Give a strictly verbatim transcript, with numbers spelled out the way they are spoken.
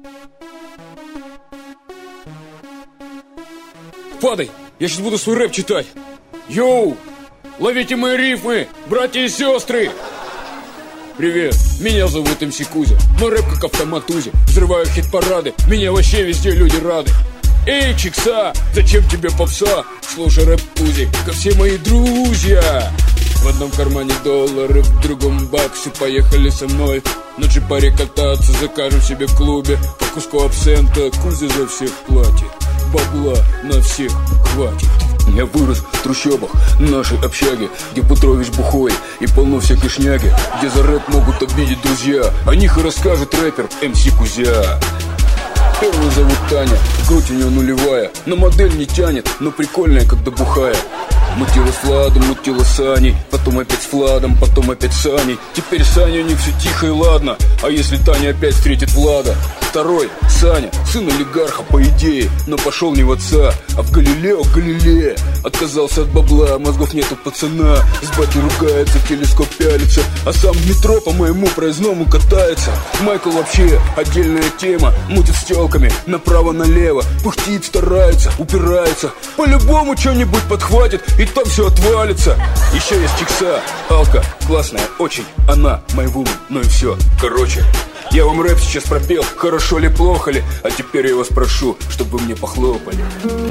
Падай, я сейчас буду свой рэп читать. Йоу, ловите мои рифмы, братья и сестры. Привет, меня зовут эм си Кузя. Мой рэп как автомат Узи. Взрываю хит-парады, меня вообще везде люди рады. Эй, Чикса, зачем тебе попса? Слушай рэп Узи, как все мои друзья. В одном кармане доллары, в другом баксы. Поехали со мной на джипаре кататься. Закажем себе в клубе по куску абсента. Кузя за всех платит, бабла на всех хватит. Я вырос в трущобах нашей общаги, где Петрович бухой и полно всякой шняги, где за рэп могут обидеть друзья. О них и расскажет рэпер эм си Кузя. Первую зовут Таня, грудь у нее нулевая, на модель не тянет, но прикольная, когда бухая. Мутила с Владом, мутила с Аней, потом опять с Владом, потом опять с Аней. Теперь с Аней у них все тихо и ладно. А если Таня опять встретит Влада? Второй, Саня, сын олигарха по идее, но пошел не в отца, а в Галилео Галилея. Отказался от бабла, мозгов нет у пацана. С батей ругается, телескоп пялится, а сам в метро по моему проездному катается. Майкл вообще отдельная тема, мутит с телками направо-налево. Пыхтит, старается, упирается, по-любому что-нибудь подхватит, и там все отвалится. Еще есть Чикса, Алка, классная очень, она мой вумен, ну и все. Короче, я вам рэп сейчас пропел, хорошо ли, плохо ли, а теперь я вас прошу, чтобы вы мне похлопали.